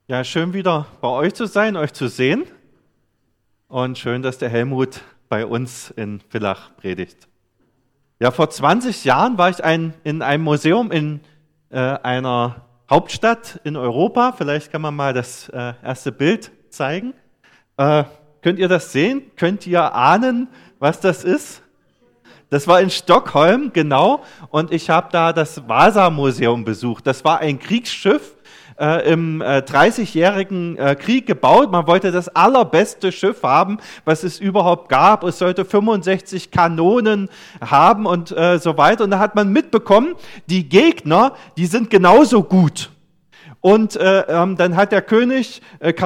Ja, schön wieder bei euch zu sein, euch zu sehen und schön, dass der Helmut bei uns in Villach predigt. Ja, vor 20 Jahren war ich in einem Museum in einer Hauptstadt in Europa. Vielleicht kann man mal das erste Bild zeigen. Könnt ihr das sehen? Könnt ihr ahnen, was das ist? Das war in Stockholm, genau, und ich habe da das Vasa-Museum besucht. Das war ein Kriegsschiff, im 30-jährigen Krieg gebaut. Man wollte das allerbeste Schiff haben, was es überhaupt gab. Es sollte 65 Kanonen haben und so weiter. Und da hat man mitbekommen, die Gegner, die sind genauso gut. Und dann hat der König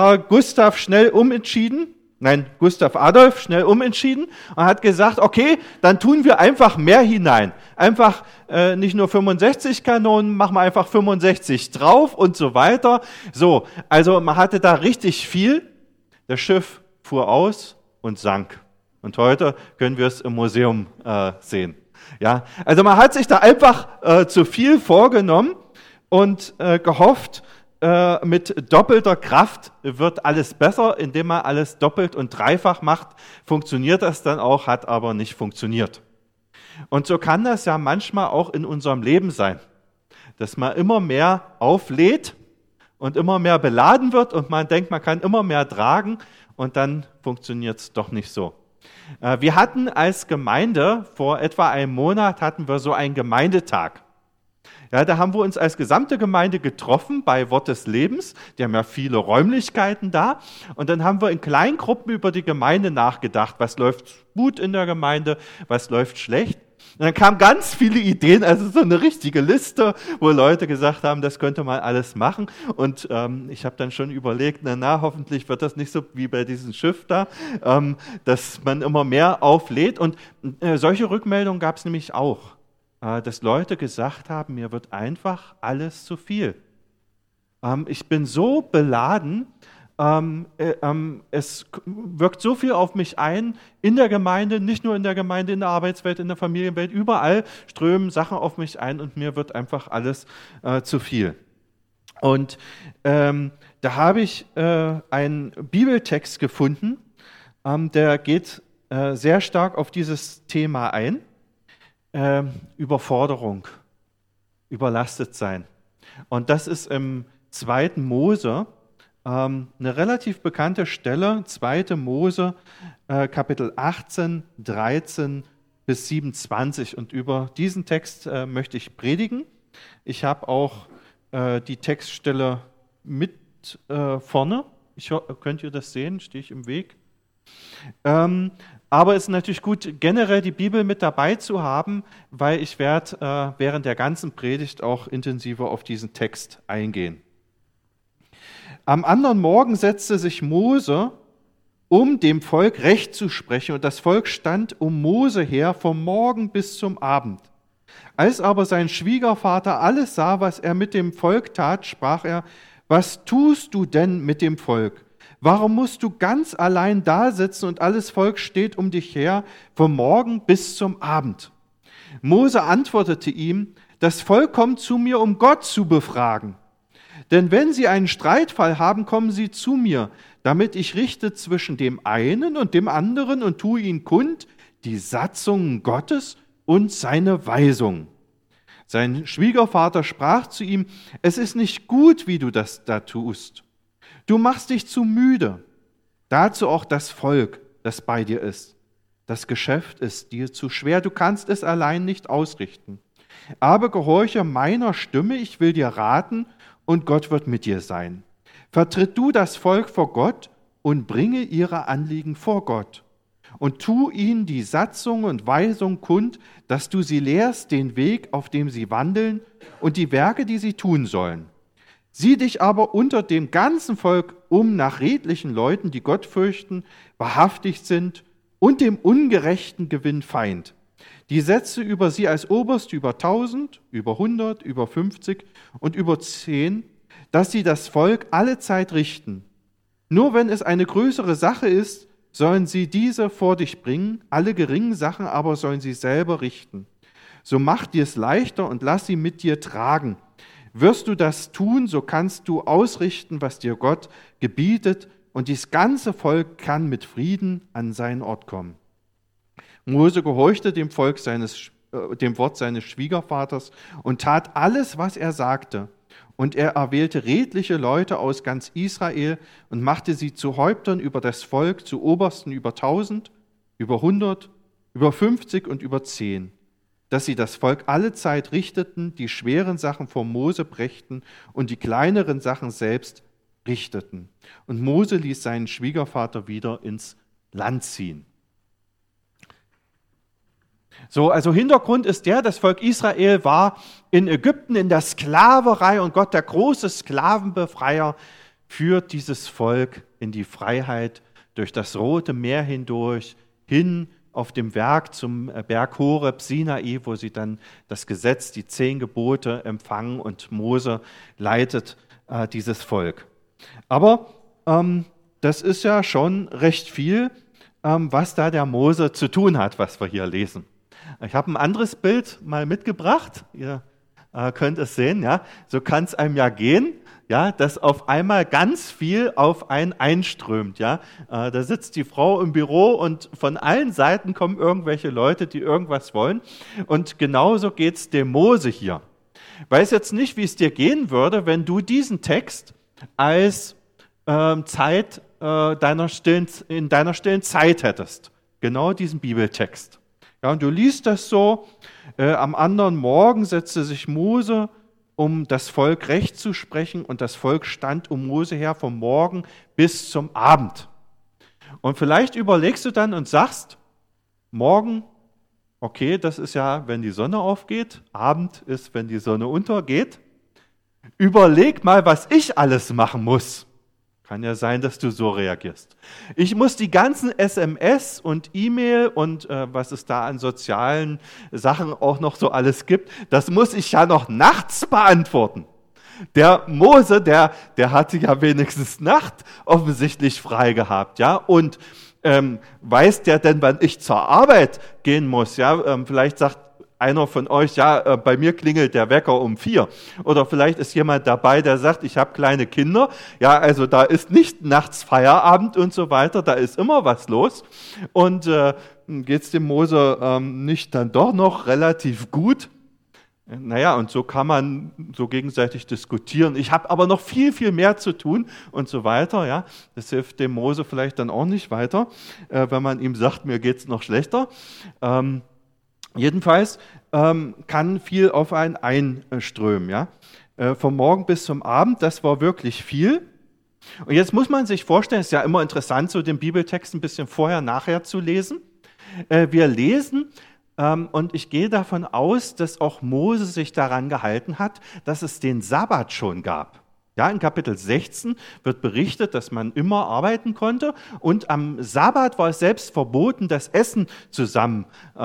Gustav Adolf schnell umentschieden und hat gesagt, okay, dann tun wir einfach mehr hinein. Einfach nicht nur 65 Kanonen, machen wir einfach 65 drauf und so weiter. So, also man hatte da richtig viel. Das Schiff fuhr aus und sank. Und heute können wir es im Museum sehen. Ja, also man hat sich da einfach zu viel vorgenommen und gehofft, mit doppelter Kraft wird alles besser, indem man alles doppelt und dreifach macht. Funktioniert das dann auch, hat aber nicht funktioniert. Und so kann das ja manchmal auch in unserem Leben sein, dass man immer mehr auflädt und immer mehr beladen wird und man denkt, man kann immer mehr tragen und dann funktioniert es doch nicht so. Wir hatten als Gemeinde, vor etwa einem Monat hatten wir so einen Gemeindetag. Ja, da haben wir uns als gesamte Gemeinde getroffen bei Wort des Lebens. Die haben ja viele Räumlichkeiten da. Und dann haben wir in Kleingruppen über die Gemeinde nachgedacht. Was läuft gut in der Gemeinde, was läuft schlecht. Und dann kamen ganz viele Ideen, also so eine richtige Liste, wo Leute gesagt haben, das könnte man alles machen. Und ich habe dann schon überlegt, hoffentlich wird das nicht so wie bei diesem Schiff da, dass man immer mehr auflädt. Und solche Rückmeldungen gab es nämlich auch. Dass Leute gesagt haben, mir wird einfach alles zu viel. Ich bin so beladen, es wirkt so viel auf mich ein, in der Gemeinde, nicht nur in der Gemeinde, in der Arbeitswelt, in der Familienwelt, überall strömen Sachen auf mich ein und mir wird einfach alles zu viel. Und da habe ich einen Bibeltext gefunden, der geht sehr stark auf dieses Thema ein. Überforderung, überlastet sein. Und das ist im 2. Mose eine relativ bekannte Stelle, 2. Mose, Kapitel 18, 13 bis 27. Und über diesen Text möchte ich predigen. Ich habe auch die Textstelle mit vorne. Könnt ihr das sehen? Stehe ich im Weg? Aber es ist natürlich gut, generell die Bibel mit dabei zu haben, weil ich werde während der ganzen Predigt auch intensiver auf diesen Text eingehen. Am anderen Morgen setzte sich Mose, um dem Volk Recht zu sprechen, und das Volk stand um Mose her vom Morgen bis zum Abend. Als aber sein Schwiegervater alles sah, was er mit dem Volk tat, sprach er: Was tust du denn mit dem Volk? Warum musst du ganz allein da sitzen und alles Volk steht um dich her, vom Morgen bis zum Abend? Mose antwortete ihm: Das Volk kommt zu mir, um Gott zu befragen. Denn wenn sie einen Streitfall haben, kommen sie zu mir, damit ich richte zwischen dem einen und dem anderen und tue ihnen kund die Satzungen Gottes und seine Weisungen. Sein Schwiegervater sprach zu ihm: Es ist nicht gut, wie du das da tust. Du machst dich zu müde. Dazu auch das Volk, das bei dir ist. Das Geschäft ist dir zu schwer, du kannst es allein nicht ausrichten. Aber gehorche meiner Stimme, ich will dir raten, und Gott wird mit dir sein. Vertritt du das Volk vor Gott und bringe ihre Anliegen vor Gott. Und tu ihnen die Satzung und Weisung kund, dass du sie lehrst, den Weg, auf dem sie wandeln, und die Werke, die sie tun sollen. Sieh dich aber unter dem ganzen Volk um nach redlichen Leuten, die Gott fürchten, wahrhaftig sind und dem Ungerechten gewinn Feind. Die setze über sie als Oberste über 1000, über 100, über 50 und über 10, dass sie das Volk alle Zeit richten. Nur wenn es eine größere Sache ist, sollen sie diese vor dich bringen, alle geringen Sachen aber sollen sie selber richten. So mach dir es leichter und lass sie mit dir tragen. Wirst du das tun, so kannst du ausrichten, was dir Gott gebietet, und dieses ganze Volk kann mit Frieden an seinen Ort kommen. Mose gehorchte dem Wort seines Schwiegervaters und tat alles, was er sagte. Und er erwählte redliche Leute aus ganz Israel und machte sie zu Häuptern über das Volk, zu Obersten über 1000, über 100, über 50 und über 10, dass sie das Volk allezeit richteten, die schweren Sachen vor Mose brächten und die kleineren Sachen selbst richteten. Und Mose ließ seinen Schwiegervater wieder ins Land ziehen. So, also Hintergrund ist der, das Volk Israel war in Ägypten in der Sklaverei und Gott, der große Sklavenbefreier, führt dieses Volk in die Freiheit durch das Rote Meer hindurch, hin auf dem Berg zum Berg Horeb, Sinai, wo sie dann das Gesetz, die 10 Gebote empfangen und Mose leitet dieses Volk. Aber das ist ja schon recht viel, was da der Mose zu tun hat, was wir hier lesen. Ich habe ein anderes Bild mal mitgebracht. Ihr könnt es sehen. Ja? So kann es einem ja gehen, ja, dass auf einmal ganz viel auf einen einströmt. Ja? Da sitzt die Frau im Büro und von allen Seiten kommen irgendwelche Leute, die irgendwas wollen. Und genauso geht es dem Mose hier. Ich weiß jetzt nicht, wie es dir gehen würde, wenn du diesen Text als Zeit in deiner stillen Zeit hättest. Genau diesen Bibeltext. Ja, und du liest das so, am anderen Morgen setzte sich Mose, um das Volk Recht zu sprechen, und das Volk stand um Mose her vom Morgen bis zum Abend. Und vielleicht überlegst du dann und sagst, morgen, okay, das ist ja, wenn die Sonne aufgeht, Abend ist, wenn die Sonne untergeht. Überleg mal, was ich alles machen muss. Kann ja sein, dass du so reagierst. Ich muss die ganzen SMS und E-Mail und was es da an sozialen Sachen auch noch so alles gibt, das muss ich ja noch nachts beantworten. Der Mose, der hatte ja wenigstens Nacht offensichtlich frei gehabt, ja, und weiß der denn, wann ich zur Arbeit gehen muss, ja, vielleicht sagt einer von euch, ja, bei mir klingelt der Wecker um 4. Oder vielleicht ist jemand dabei, der sagt, ich habe kleine Kinder. Ja, also da ist nicht nachts Feierabend und so weiter, da ist immer was los. Und geht es dem Mose nicht dann doch noch relativ gut? Naja, und so kann man so gegenseitig diskutieren. Ich habe aber noch viel, viel mehr zu tun und so weiter. Ja, das hilft dem Mose vielleicht dann auch nicht weiter, wenn man ihm sagt, mir geht's noch schlechter. Jedenfalls kann viel auf einen einströmen. Ja? Vom Morgen bis zum Abend, das war wirklich viel. Und jetzt muss man sich vorstellen, es ist ja immer interessant, so den Bibeltext ein bisschen vorher, nachher zu lesen. Wir lesen, und ich gehe davon aus, dass auch Mose sich daran gehalten hat, dass es den Sabbat schon gab. Ja, in Kapitel 16 wird berichtet, dass man immer arbeiten konnte, und am Sabbat war es selbst verboten, das Essen zusammen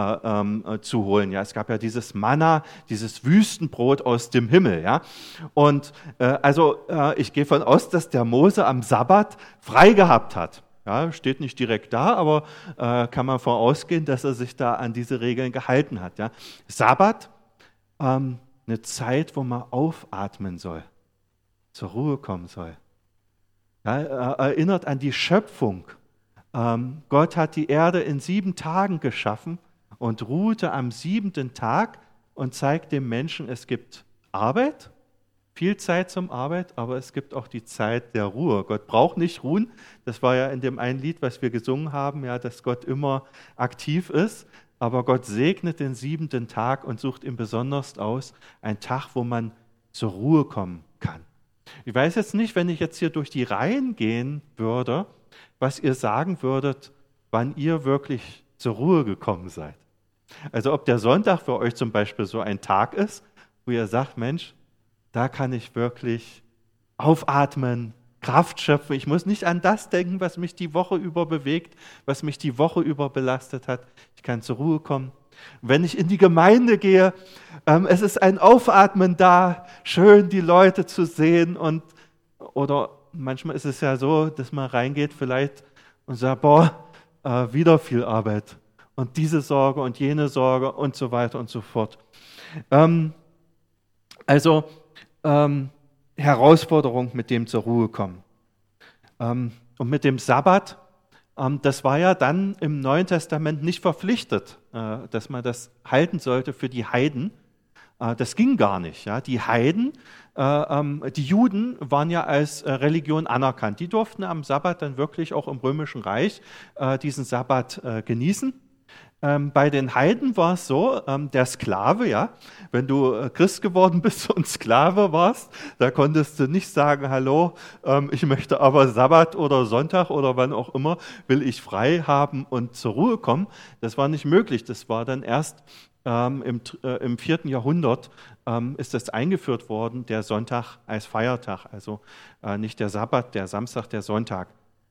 zu holen. Ja, es gab ja dieses Manna, dieses Wüstenbrot aus dem Himmel. Ja, und ich gehe davon aus, dass der Mose am Sabbat frei gehabt hat. Ja, steht nicht direkt da, aber kann man vorausgehen, dass er sich da an diese Regeln gehalten hat. Ja, Sabbat, eine Zeit, wo man aufatmen soll, zur Ruhe kommen soll. Ja, erinnert an die Schöpfung. Gott hat die Erde in 7 Tagen geschaffen und ruhte am 7. Tag und zeigt dem Menschen, es gibt Arbeit, viel Zeit zum Arbeit, aber es gibt auch die Zeit der Ruhe. Gott braucht nicht ruhen. Das war ja in dem einen Lied, was wir gesungen haben, ja, dass Gott immer aktiv ist. Aber Gott segnet den 7. Tag und sucht ihn besonders aus, ein Tag, wo man zur Ruhe kommen kann. Ich weiß jetzt nicht, wenn ich jetzt hier durch die Reihen gehen würde, was ihr sagen würdet, wann ihr wirklich zur Ruhe gekommen seid. Also ob der Sonntag für euch zum Beispiel so ein Tag ist, wo ihr sagt, Mensch, da kann ich wirklich aufatmen, Kraft schöpfen. Ich muss nicht an das denken, was mich die Woche über bewegt, was mich die Woche über belastet hat. Ich kann zur Ruhe kommen. Wenn ich in die Gemeinde gehe, es ist ein Aufatmen da, schön die Leute zu sehen. Oder manchmal ist es ja so, dass man reingeht vielleicht und sagt, boah, wieder viel Arbeit. Und diese Sorge und jene Sorge und so weiter und so fort. Herausforderung mit dem zur Ruhe kommen. Und mit dem Sabbat, das war ja dann im Neuen Testament nicht verpflichtet, dass man das halten sollte für die Heiden. Das ging gar nicht. Ja? Die Heiden, die Juden waren ja als Religion anerkannt. Die durften am Sabbat dann wirklich auch im Römischen Reich diesen Sabbat genießen. Bei den Heiden war es so, der Sklave, ja, wenn du Christ geworden bist und Sklave warst, da konntest du nicht sagen, hallo, ich möchte aber Sabbat oder Sonntag oder wann auch immer, will ich frei haben und zur Ruhe kommen. Das war nicht möglich. Das war dann erst im 4. Jahrhundert ist das eingeführt worden, der Sonntag als Feiertag, also nicht der Sabbat, der Samstag, der Sonntag.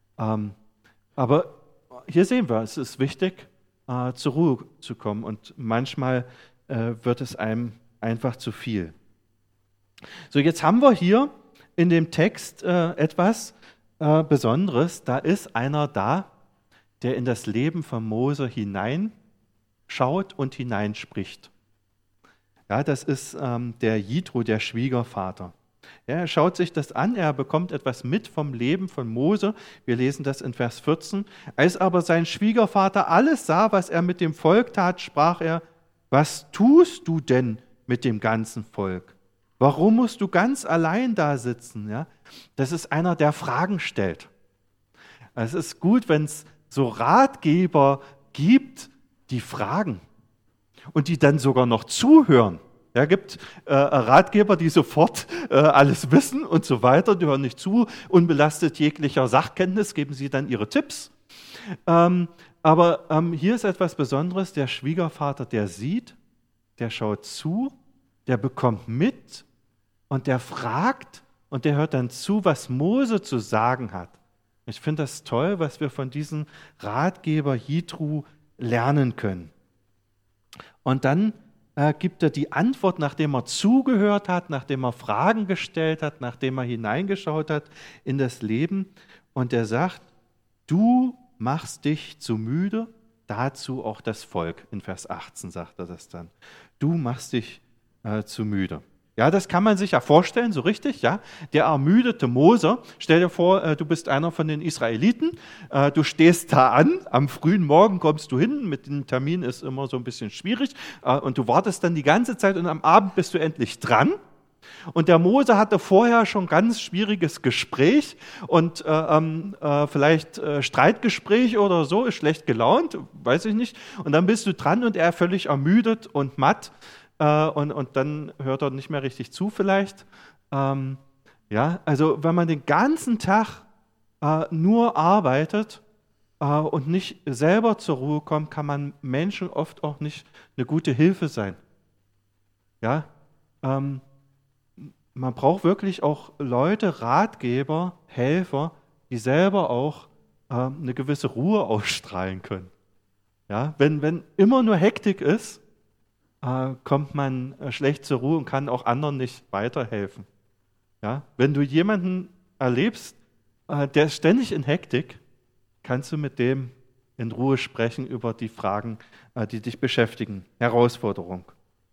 Aber hier sehen wir, es ist wichtig, zur Ruhe zu kommen und manchmal wird es einem einfach zu viel. So, jetzt haben wir hier in dem Text etwas Besonderes. Da ist einer da, der in das Leben von Mose hineinschaut und hineinspricht. Ja, das ist der Jitro, der Schwiegervater. Ja, er schaut sich das an, er bekommt etwas mit vom Leben von Mose. Wir lesen das in Vers 14. Als aber sein Schwiegervater alles sah, was er mit dem Volk tat, sprach er, was tust du denn mit dem ganzen Volk? Warum musst du ganz allein da sitzen? Ja, das ist einer, der Fragen stellt. Es ist gut, wenn es so Ratgeber gibt, die fragen und die dann sogar noch zuhören. Ja, gibt Ratgeber, die sofort alles wissen und so weiter, die hören nicht zu, unbelastet jeglicher Sachkenntnis, geben sie dann ihre Tipps. Aber hier ist etwas Besonderes, der Schwiegervater, der sieht, der schaut zu, der bekommt mit und der fragt und der hört dann zu, was Mose zu sagen hat. Ich finde das toll, was wir von diesem Ratgeber Jitro lernen können. Und dann gibt er die Antwort, nachdem er zugehört hat, nachdem er Fragen gestellt hat, nachdem er hineingeschaut hat in das Leben. Und er sagt, du machst dich zu müde, dazu auch das Volk. In Vers 18 sagt er das dann. Du machst dich zu müde. Ja, das kann man sich ja vorstellen, so richtig, ja. Der ermüdete Mose, stell dir vor, du bist einer von den Israeliten, du stehst da an, am frühen Morgen kommst du hin, mit dem Termin ist immer so ein bisschen schwierig, und du wartest dann die ganze Zeit und am Abend bist du endlich dran. Und der Mose hatte vorher schon ganz schwieriges Gespräch und vielleicht Streitgespräch oder so, ist schlecht gelaunt, weiß ich nicht. Und dann bist du dran und er völlig ermüdet und matt. Und dann hört er nicht mehr richtig zu vielleicht. Ja, also wenn man den ganzen Tag nur arbeitet und nicht selber zur Ruhe kommt, kann man Menschen oft auch nicht eine gute Hilfe sein. Ja, man braucht wirklich auch Leute, Ratgeber, Helfer, die selber auch eine gewisse Ruhe ausstrahlen können. Ja, wenn immer nur Hektik ist, kommt man schlecht zur Ruhe und kann auch anderen nicht weiterhelfen. Ja? Wenn du jemanden erlebst, der ist ständig in Hektik, kannst du mit dem in Ruhe sprechen über die Fragen, die dich beschäftigen. Herausforderung.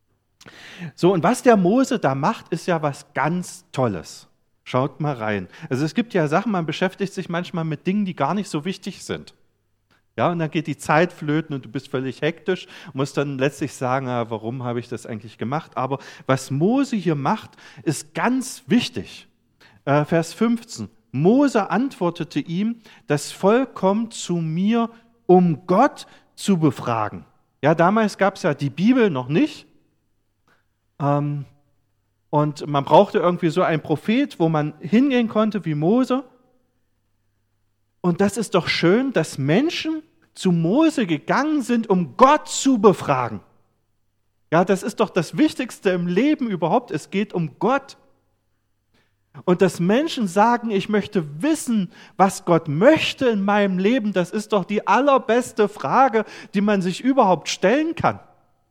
So, und was der Mose da macht, ist ja was ganz Tolles. Schaut mal rein. Also es gibt ja Sachen, man beschäftigt sich manchmal mit Dingen, die gar nicht so wichtig sind. Ja, und dann geht die Zeit flöten und du bist völlig hektisch, musst dann letztlich sagen, warum habe ich das eigentlich gemacht? Aber was Mose hier macht, ist ganz wichtig. Vers 15. Mose antwortete ihm, das Volk kommt zu mir, um Gott zu befragen. Ja, damals gab es ja die Bibel noch nicht. Und man brauchte irgendwie so einen Prophet, wo man hingehen konnte wie Mose. Und das ist doch schön, dass Menschen zu Mose gegangen sind, um Gott zu befragen. Ja, das ist doch das Wichtigste im Leben überhaupt. Es geht um Gott. Und dass Menschen sagen, ich möchte wissen, was Gott möchte in meinem Leben, das ist doch die allerbeste Frage, die man sich überhaupt stellen kann.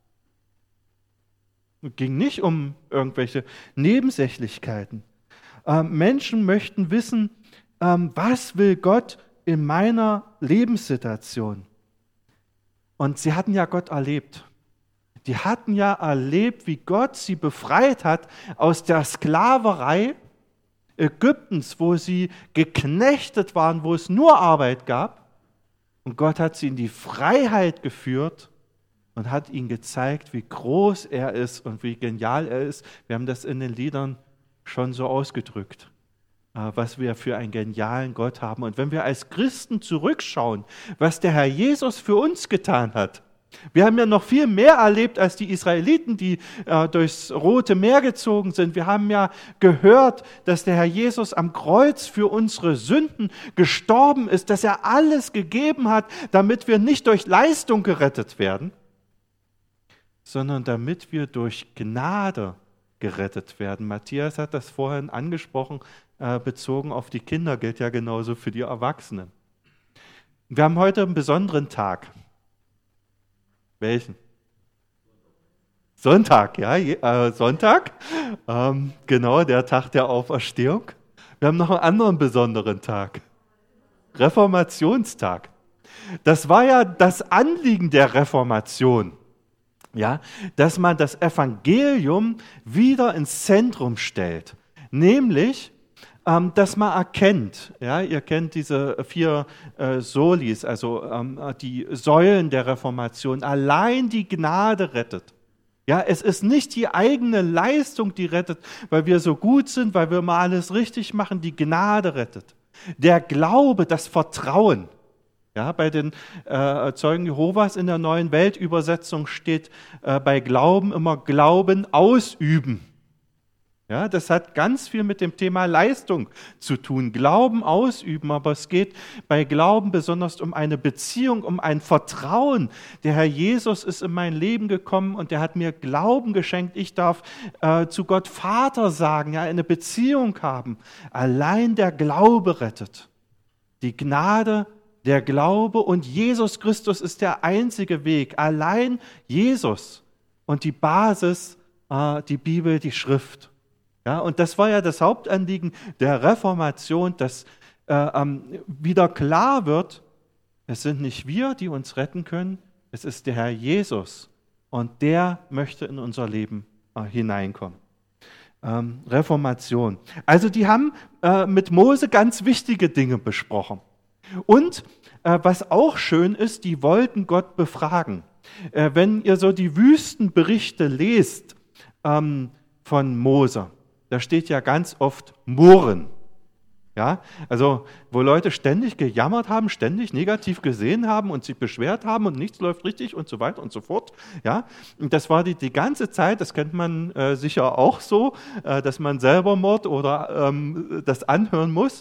Es ging nicht um irgendwelche Nebensächlichkeiten. Menschen möchten wissen, was will Gott in meiner Lebenssituation? Und sie hatten ja Gott erlebt. die hatten ja erlebt, wie Gott sie befreit hat aus der Sklaverei Ägyptens, wo sie geknechtet waren, wo es nur Arbeit gab. Und Gott hat sie in die Freiheit geführt und hat ihnen gezeigt, wie groß er ist und wie genial er ist. Wir haben das in den Liedern schon so ausgedrückt, was wir für einen genialen Gott haben. Und wenn wir als Christen zurückschauen, was der Herr Jesus für uns getan hat, wir haben ja noch viel mehr erlebt als die Israeliten, die durchs Rote Meer gezogen sind. Wir haben ja gehört, dass der Herr Jesus am Kreuz für unsere Sünden gestorben ist, dass er alles gegeben hat, damit wir nicht durch Leistung gerettet werden, sondern damit wir durch Gnade gerettet werden. Matthias hat das vorhin angesprochen, bezogen auf die Kinder, gilt ja genauso für die Erwachsenen. Wir haben heute einen besonderen Tag. Welchen? Sonntag, ja, Sonntag, genau, der Tag der Auferstehung. Wir haben noch einen anderen besonderen Tag, Reformationstag. Das war ja das Anliegen der Reformation, ja, dass man das Evangelium wieder ins Zentrum stellt, nämlich dass man erkennt, ja, ihr kennt diese 4 Solis, also die Säulen der Reformation, allein die Gnade rettet. Ja, es ist nicht die eigene Leistung, die rettet, weil wir so gut sind, weil wir mal alles richtig machen, die Gnade rettet. Der Glaube, das Vertrauen. Ja, bei den Zeugen Jehovas in der Neuen Weltübersetzung steht bei Glauben immer Glauben ausüben. Ja, das hat ganz viel mit dem Thema Leistung zu tun. Glauben ausüben, aber es geht bei Glauben besonders um eine Beziehung, um ein Vertrauen. Der Herr Jesus ist in mein Leben gekommen und er hat mir Glauben geschenkt. Ich darf zu Gott Vater sagen, ja, eine Beziehung haben. Allein der Glaube rettet. Die Gnade, der Glaube und Jesus Christus ist der einzige Weg. Allein Jesus und die Basis, die Bibel, die Schrift. Ja, und das war ja das Hauptanliegen der Reformation, dass wieder klar wird, es sind nicht wir, die uns retten können, es ist der Herr Jesus und der möchte in unser Leben hineinkommen. Reformation. Also die haben mit Mose ganz wichtige Dinge besprochen. Und was auch schön ist, die wollten Gott befragen. Wenn ihr so die Wüstenberichte lest von Mose, da steht ja ganz oft Murren. Ja, also wo Leute ständig gejammert haben, ständig negativ gesehen haben und sich beschwert haben und nichts läuft richtig und so weiter und so fort. Ja, und das war die ganze Zeit, das kennt man sicher auch so, dass man selber Mord oder das anhören muss.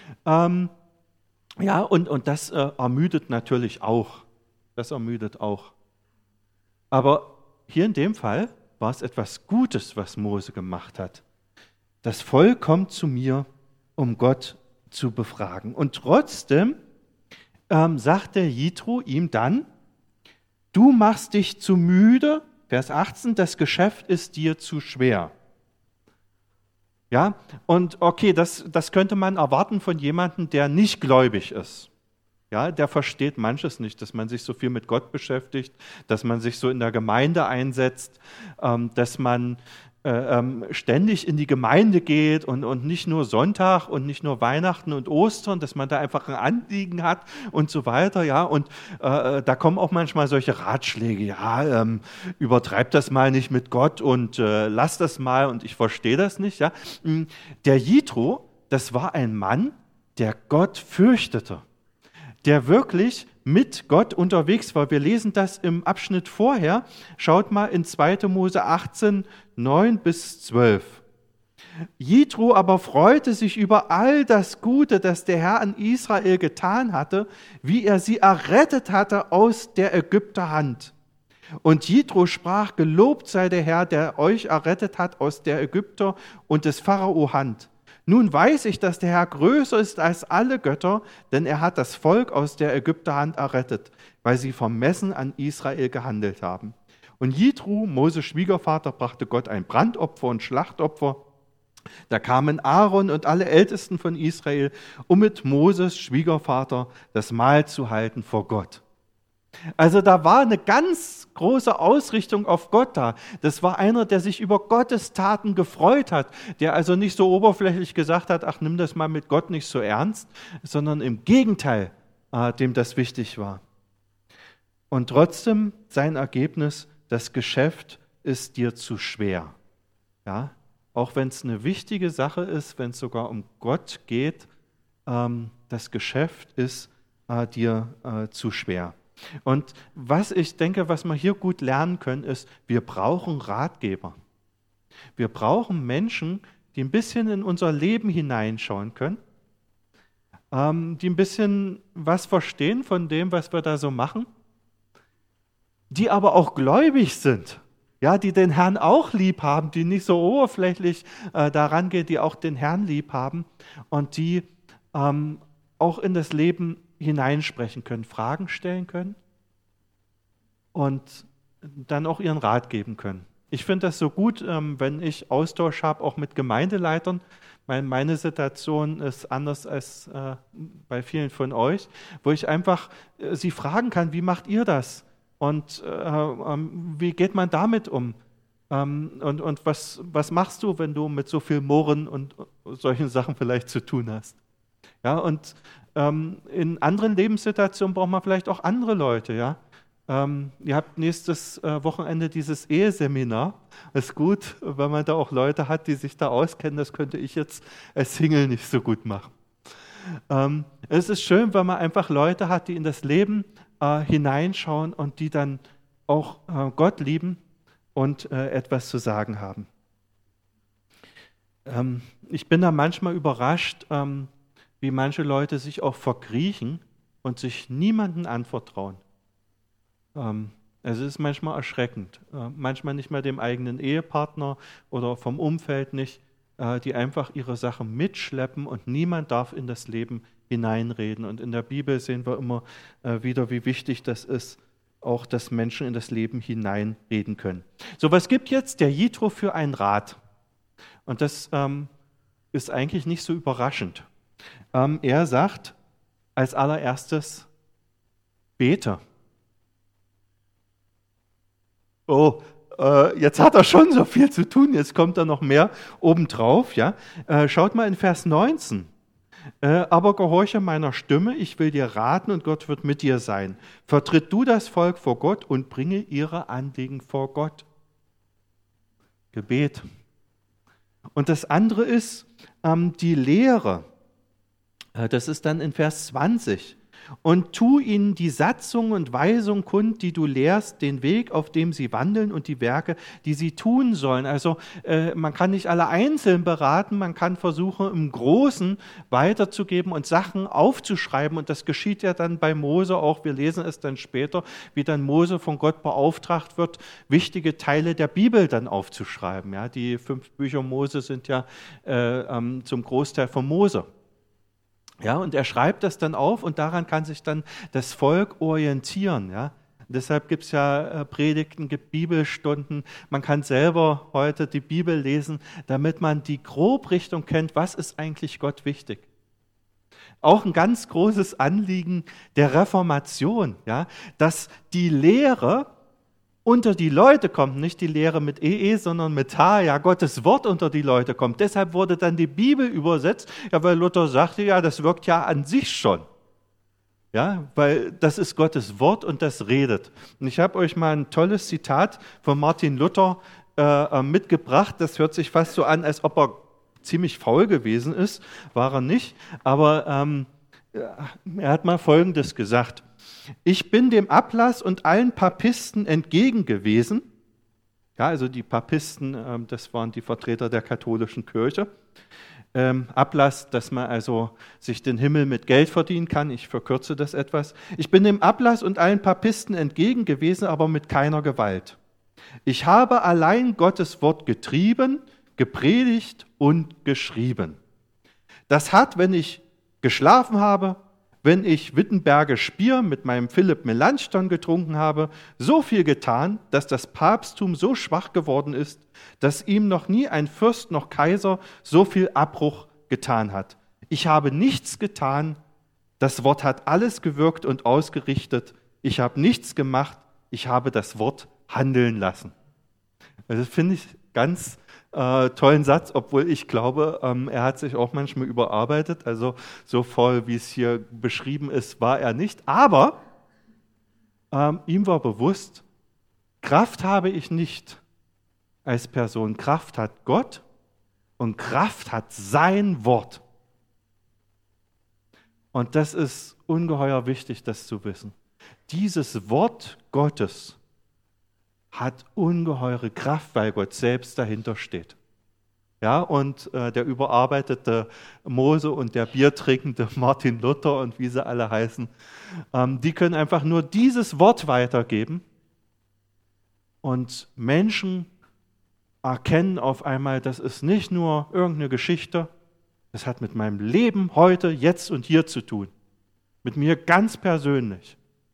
Ja, und das ermüdet natürlich auch. Das ermüdet auch. Aber hier in dem Fall war es etwas Gutes, was Mose gemacht hat. Das Volk kommt zu mir, um Gott zu befragen. Und trotzdem sagte Jitro ihm dann, du machst dich zu müde, Vers 18, das Geschäft ist dir zu schwer. Ja, und okay, das könnte man erwarten von jemandem, der nicht gläubig ist. Ja, der versteht manches nicht, dass man sich so viel mit Gott beschäftigt, dass man sich so in der Gemeinde einsetzt, dass man ständig in die Gemeinde geht und nicht nur Sonntag und nicht nur Weihnachten und Ostern, dass man da einfach ein Anliegen hat und so weiter, ja, und da kommen auch manchmal solche Ratschläge, ja, übertreib das mal nicht mit Gott und lass das mal und ich verstehe das nicht, ja. Der Jitro, das war ein Mann, der Gott fürchtete, der wirklich mit Gott unterwegs war. Wir lesen das im Abschnitt vorher. Schaut mal in 2. Mose 18, 9-12. Jitro aber freute sich über all das Gute, das der Herr an Israel getan hatte, wie er sie errettet hatte aus der Ägypter Hand. Und Jitro sprach, gelobt sei der Herr, der euch errettet hat aus der Ägypter und des Pharao Hand. Nun weiß ich, dass der Herr größer ist als alle Götter, denn er hat das Volk aus der Ägypter Hand errettet, weil sie vermessen an Israel gehandelt haben. Und Jitro, Moses Schwiegervater, brachte Gott ein Brandopfer und Schlachtopfer. Da kamen Aaron und alle Ältesten von Israel, um mit Moses Schwiegervater das Mahl zu halten vor Gott. Also da war eine ganz große Ausrichtung auf Gott da. Das war einer, der sich über Gottes Taten gefreut hat, der also nicht so oberflächlich gesagt hat, ach, nimm das mal mit Gott nicht so ernst, sondern im Gegenteil, dem das wichtig war. Und trotzdem sein Ergebnis, das Geschäft ist dir zu schwer. Ja? Auch wenn es eine wichtige Sache ist, wenn es sogar um Gott geht, das Geschäft ist dir zu schwer. Und was ich denke, was wir hier gut lernen können, ist, wir brauchen Ratgeber. Wir brauchen Menschen, die ein bisschen in unser Leben hineinschauen können, die ein bisschen was verstehen von dem, was wir da so machen, die aber auch gläubig sind, ja, die den Herrn auch lieb haben, die nicht so oberflächlich daran gehen, die auch den Herrn lieb haben und die auch in das Leben hineinsprechen können, Fragen stellen können und dann auch ihren Rat geben können. Ich finde das so gut, wenn ich Austausch habe, auch mit Gemeindeleitern. Meine Situation ist anders als bei vielen von euch, wo ich einfach sie fragen kann, wie macht ihr das? Und wie geht man damit um? Und was machst du, wenn du mit so viel Murren und solchen Sachen vielleicht zu tun hast? Ja, und in anderen Lebenssituationen braucht man vielleicht auch andere Leute. Ja? Ihr habt nächstes Wochenende dieses Eheseminar. Ist gut, wenn man da auch Leute hat, die sich da auskennen. Das könnte ich jetzt als Single nicht so gut machen. Es ist schön, wenn man einfach Leute hat, die in das Leben hineinschauen und die dann auch Gott lieben und etwas zu sagen haben. Ich bin da manchmal überrascht, wie manche Leute sich auch verkriechen und sich niemanden anvertrauen. Es ist manchmal erschreckend. Manchmal nicht mehr dem eigenen Ehepartner oder vom Umfeld nicht, die einfach ihre Sachen mitschleppen und niemand darf in das Leben hineinreden. Und in der Bibel sehen wir immer wieder, wie wichtig das ist, auch dass Menschen in das Leben hineinreden können. So, was gibt jetzt der Jethro für einen Rat? Und das ist eigentlich nicht so überraschend. Er sagt als allererstes, bete. Oh, jetzt hat er schon so viel zu tun, jetzt kommt da noch mehr obendrauf. Ja? Schaut mal in Vers 19. Aber gehorche meiner Stimme, ich will dir raten und Gott wird mit dir sein. Vertritt du das Volk vor Gott und bringe ihre Anliegen vor Gott. Gebet. Und das andere ist die Lehre. Das ist dann in Vers 20. Und tu ihnen die Satzung und Weisung kund, die du lehrst, den Weg, auf dem sie wandeln und die Werke, die sie tun sollen. Also man kann nicht alle einzeln beraten, man kann versuchen, im Großen weiterzugeben und Sachen aufzuschreiben. Und das geschieht ja dann bei Mose auch. Wir lesen es dann später, wie dann Mose von Gott beauftragt wird, wichtige Teile der Bibel dann aufzuschreiben. Ja, die 5 Bücher Mose sind ja zum Großteil von Mose. Ja, und er schreibt das dann auf und daran kann sich dann das Volk orientieren. Ja. Deshalb gibt es ja Predigten, gibt Bibelstunden. Man kann selber heute die Bibel lesen, damit man die Grobrichtung kennt, was ist eigentlich Gott wichtig. Auch ein ganz großes Anliegen der Reformation, ja, dass die Lehre unter die Leute kommt, nicht die Lehre mit sondern mit H, ja, Gottes Wort unter die Leute kommt. Deshalb wurde dann die Bibel übersetzt, ja, weil Luther sagte, ja, das wirkt ja an sich schon. Ja, weil das ist Gottes Wort und das redet. Und ich habe euch mal ein tolles Zitat von Martin Luther mitgebracht. Das hört sich fast so an, als ob er ziemlich faul gewesen ist. War er nicht, aber er hat mal Folgendes gesagt. Ich bin dem Ablass und allen Papisten entgegen gewesen. Ja, also die Papisten, das waren die Vertreter der katholischen Kirche. Ablass, dass man also sich den Himmel mit Geld verdienen kann. Ich verkürze das etwas. Ich bin dem Ablass und allen Papisten entgegen gewesen, aber mit keiner Gewalt. Ich habe allein Gottes Wort getrieben, gepredigt und geschrieben. Das hat, wenn ich geschlafen habe, wenn ich Wittenbergisch Bier mit meinem Philipp Melanchthon getrunken habe, so viel getan, dass das Papsttum so schwach geworden ist, dass ihm noch nie ein Fürst noch Kaiser so viel Abbruch getan hat. Ich habe nichts getan, das Wort hat alles gewirkt und ausgerichtet. Ich habe nichts gemacht, ich habe das Wort handeln lassen. Also das finde ich ganz tollen Satz, obwohl ich glaube, er hat sich auch manchmal überarbeitet. Also so voll, wie es hier beschrieben ist, war er nicht. Aber ihm war bewusst, Kraft habe ich nicht als Person. Kraft hat Gott und Kraft hat sein Wort. Und das ist ungeheuer wichtig, das zu wissen. Dieses Wort Gottes hat ungeheure Kraft, weil Gott selbst dahinter steht. Ja, und der überarbeitete Mose und der biertrinkende Martin Luther und wie sie alle heißen, die können einfach nur dieses Wort weitergeben und Menschen erkennen auf einmal, das ist nicht nur irgendeine Geschichte, das hat mit meinem Leben heute, jetzt und hier zu tun. Mit mir ganz persönlich.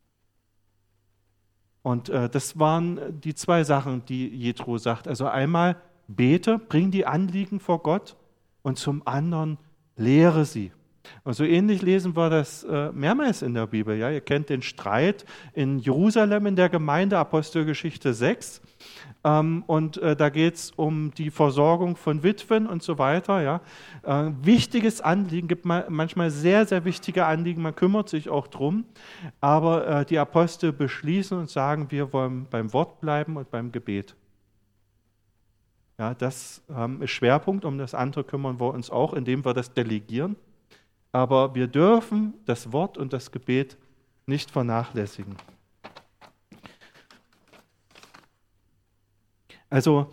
Und das waren die zwei Sachen, die Jethro sagt. Also einmal bete, bring die Anliegen vor Gott und zum anderen lehre sie. Und so ähnlich lesen wir das mehrmals in der Bibel. Ja? Ihr kennt den Streit in Jerusalem in der Gemeinde, Apostelgeschichte 6. Und da geht es um die Versorgung von Witwen und so weiter. Ja? Wichtiges Anliegen, gibt manchmal sehr, sehr wichtige Anliegen, man kümmert sich auch drum. Aber die Apostel beschließen und sagen, wir wollen beim Wort bleiben und beim Gebet. Ja, das ist Schwerpunkt, um das andere kümmern wir uns auch, indem wir das delegieren. Aber wir dürfen das Wort und das Gebet nicht vernachlässigen. Also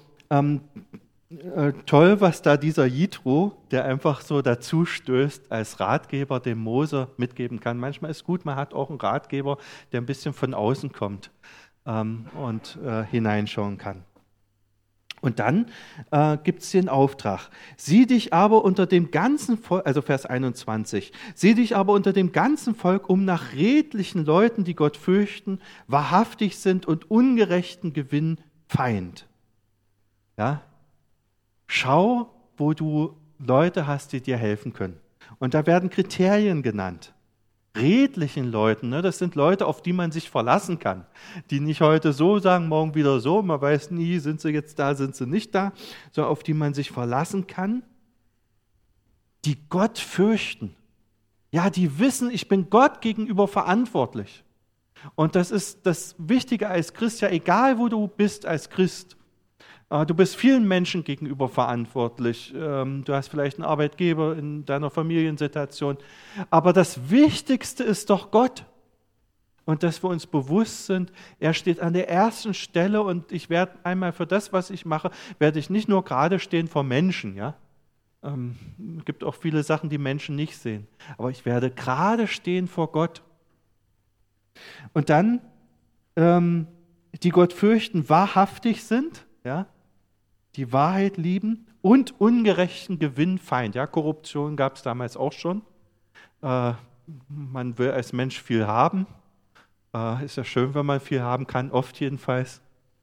toll, was da dieser Jethro, der einfach so dazu stößt, als Ratgeber dem Mose mitgeben kann. Manchmal ist gut, man hat auch einen Ratgeber, der ein bisschen von außen kommt und hineinschauen kann. Und dann gibt es den Auftrag. Sieh dich aber unter dem ganzen Volk, also Vers 21, sieh dich aber unter dem ganzen Volk um nach redlichen Leuten, die Gott fürchten, wahrhaftig sind und ungerechten Gewinn Feind. Ja? Schau, wo du Leute hast, die dir helfen können. Und da werden Kriterien genannt. Redlichen Leuten, ne? Das sind Leute, auf die man sich verlassen kann, die nicht heute so sagen, morgen wieder so, man weiß nie, sind sie jetzt da, sind sie nicht da, sondern auf die man sich verlassen kann, die Gott fürchten. Ja, die wissen, ich bin Gott gegenüber verantwortlich. Und das ist das Wichtige als Christ, ja egal wo du bist als Christ, du bist vielen Menschen gegenüber verantwortlich. Du hast vielleicht einen Arbeitgeber in deiner Familiensituation. Aber das Wichtigste ist doch Gott. Und dass wir uns bewusst sind, er steht an der ersten Stelle und ich werde einmal für das, was ich mache, werde ich nicht nur gerade stehen vor Menschen. Ja? Es gibt auch viele Sachen, die Menschen nicht sehen. Aber ich werde gerade stehen vor Gott. Und dann, die Gott fürchten, wahrhaftig sind, ja? Die Wahrheit lieben und ungerechten Gewinn Feind. Ja, Korruption gab es damals auch schon. Man will als Mensch viel haben. Ist ja schön, wenn man viel haben kann, oft jedenfalls.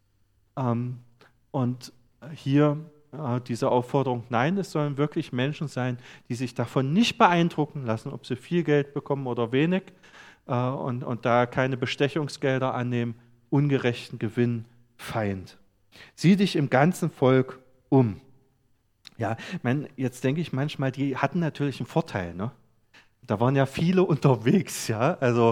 Und hier diese Aufforderung, nein, es sollen wirklich Menschen sein, die sich davon nicht beeindrucken lassen, ob sie viel Geld bekommen oder wenig und da keine Bestechungsgelder annehmen, ungerechten Gewinn Feind. Sieh dich im ganzen Volk um. Ja, jetzt denke ich manchmal, die hatten natürlich einen Vorteil. Ne? Da waren ja viele unterwegs. Ja? Also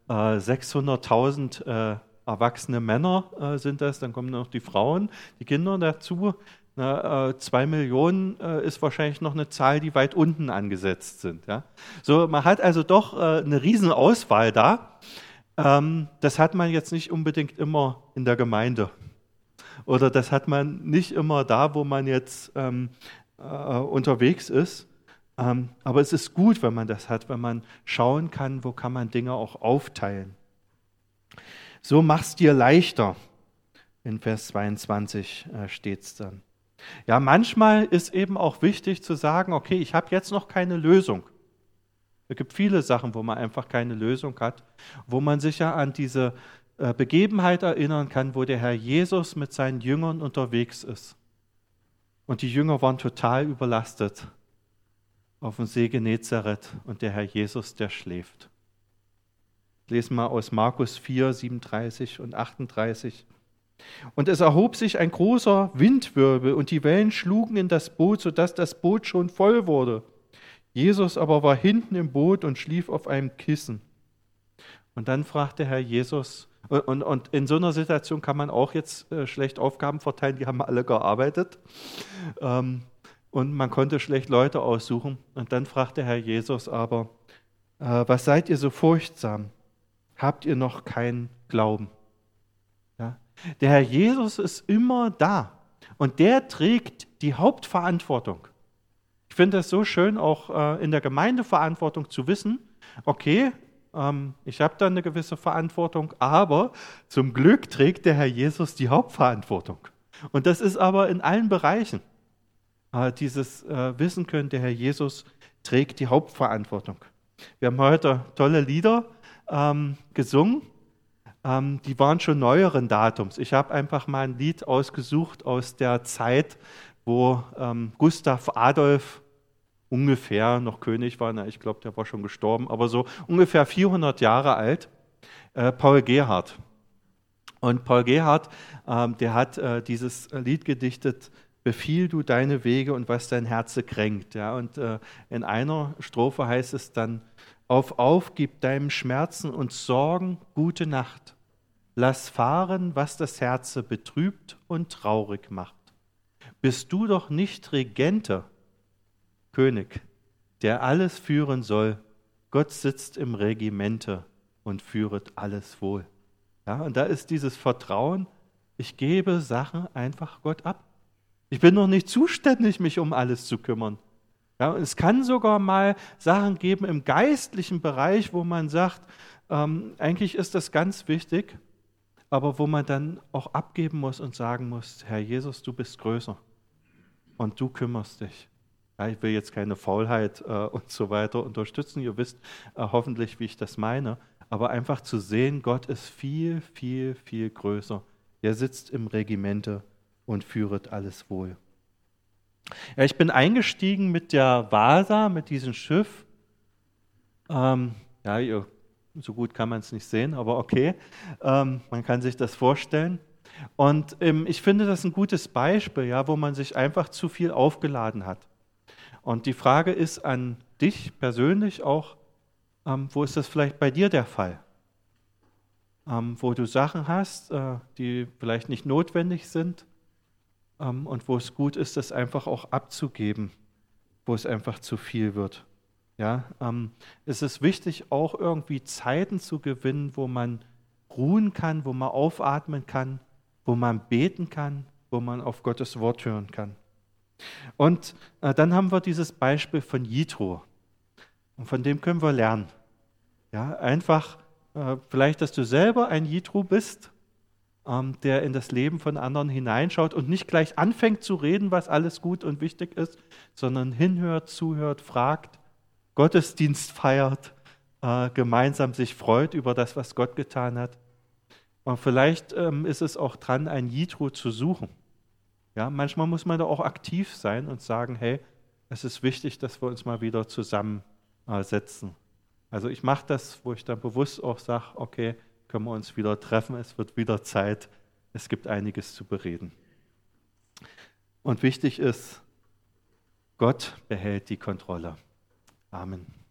600.000 erwachsene Männer sind das, dann kommen noch die Frauen, die Kinder dazu. 2 Millionen ist wahrscheinlich noch eine Zahl, die weit unten angesetzt sind. Ja? So, man hat also doch eine Riesenauswahl da. Das hat man jetzt nicht unbedingt immer in der Gemeinde. Oder das hat man nicht immer da, wo man jetzt unterwegs ist. Aber es ist gut, wenn man das hat, wenn man schauen kann, wo kann man Dinge auch aufteilen. So mach's dir leichter. In Vers 22 steht es dann. Ja, manchmal ist eben auch wichtig zu sagen, okay, ich habe jetzt noch keine Lösung. Es gibt viele Sachen, wo man einfach keine Lösung hat, wo man sich ja an diese Begebenheit erinnern kann, wo der Herr Jesus mit seinen Jüngern unterwegs ist. Und die Jünger waren total überlastet auf dem See Genezareth und der Herr Jesus, der schläft. Lesen wir aus Markus 4, 37 und 38. Und es erhob sich ein großer Windwirbel und die Wellen schlugen in das Boot, sodass das Boot schon voll wurde. Jesus aber war hinten im Boot und schlief auf einem Kissen. Und dann fragte Herr Jesus, und in so einer Situation kann man auch jetzt schlecht Aufgaben verteilen, die haben alle gearbeitet. Und man konnte schlecht Leute aussuchen. Und dann fragte Herr Jesus aber, was seid ihr so furchtsam? Habt ihr noch keinen Glauben? Ja? Der Herr Jesus ist immer da und der trägt die Hauptverantwortung. Ich finde es so schön, auch in der Gemeindeverantwortung zu wissen, okay, ich habe da eine gewisse Verantwortung, aber zum Glück trägt der Herr Jesus die Hauptverantwortung. Und das ist aber in allen Bereichen. Dieses Wissen können, der Herr Jesus trägt die Hauptverantwortung. Wir haben heute tolle Lieder gesungen, die waren schon neueren Datums. Ich habe einfach mal ein Lied ausgesucht aus der Zeit, wo Gustav Adolf ungefähr noch König war. Na, ich glaube, der war schon gestorben, aber so ungefähr 400 Jahre alt, Paul Gerhardt. Und Paul Gerhardt, der hat dieses Lied gedichtet, Befiehl du deine Wege und was dein Herze kränkt. Ja, und in einer Strophe heißt es dann, auf, gib deinem Schmerzen und Sorgen gute Nacht. Lass fahren, was das Herze betrübt und traurig macht. Bist du doch nicht Regente, König, der alles führen soll. Gott sitzt im Regimente und führet alles wohl. Ja, und da ist dieses Vertrauen, ich gebe Sachen einfach Gott ab. Ich bin noch nicht zuständig, mich um alles zu kümmern. Ja, und es kann sogar mal Sachen geben im geistlichen Bereich, wo man sagt, eigentlich ist das ganz wichtig, aber wo man dann auch abgeben muss und sagen muss, Herr Jesus, du bist größer und du kümmerst dich. Ja, ich will jetzt keine Faulheit und so weiter unterstützen, ihr wisst hoffentlich, wie ich das meine, aber einfach zu sehen, Gott ist viel, viel, viel größer. Er sitzt im Regimente und führet alles wohl. Ja, ich bin eingestiegen mit der Vasa, mit diesem Schiff. So gut kann man es nicht sehen, aber okay, man kann sich das vorstellen. Und ich finde das ein gutes Beispiel, ja, wo man sich einfach zu viel aufgeladen hat. Und die Frage ist an dich persönlich auch, wo ist das vielleicht bei dir der Fall? Wo du Sachen hast, die vielleicht nicht notwendig sind, und wo es gut ist, das einfach auch abzugeben, wo es einfach zu viel wird. Ja, es ist wichtig, auch irgendwie Zeiten zu gewinnen, wo man ruhen kann, wo man aufatmen kann, wo man beten kann, wo man auf Gottes Wort hören kann. Und dann haben wir dieses Beispiel von Jitro. Und von dem können wir lernen. Ja, einfach, vielleicht, dass du selber ein Jitro bist, der in das Leben von anderen hineinschaut und nicht gleich anfängt zu reden, was alles gut und wichtig ist, sondern hinhört, zuhört, fragt, Gottesdienst feiert, gemeinsam sich freut über das, was Gott getan hat. Und vielleicht ist es auch dran, ein Jitro zu suchen. Ja, manchmal muss man da auch aktiv sein und sagen, hey, es ist wichtig, dass wir uns mal wieder zusammensetzen. Also ich mache das, wo ich dann bewusst auch sage, okay, können wir uns wieder treffen, es wird wieder Zeit, es gibt einiges zu bereden. Und wichtig ist, Gott behält die Kontrolle. Amen.